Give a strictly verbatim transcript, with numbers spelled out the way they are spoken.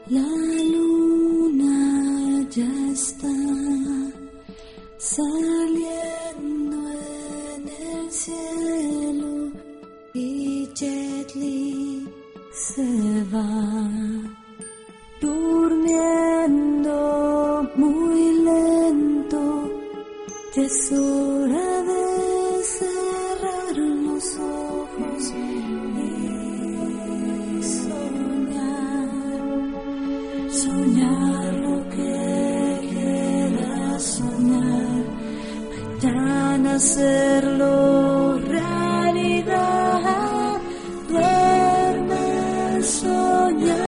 La luna ya está saliendo en el cielo y Jet Li se va durmiendo muy lento. Ya es hora de cerrar los ojos y soñar, soñar lo que quieras soñar, mañana hacerlo.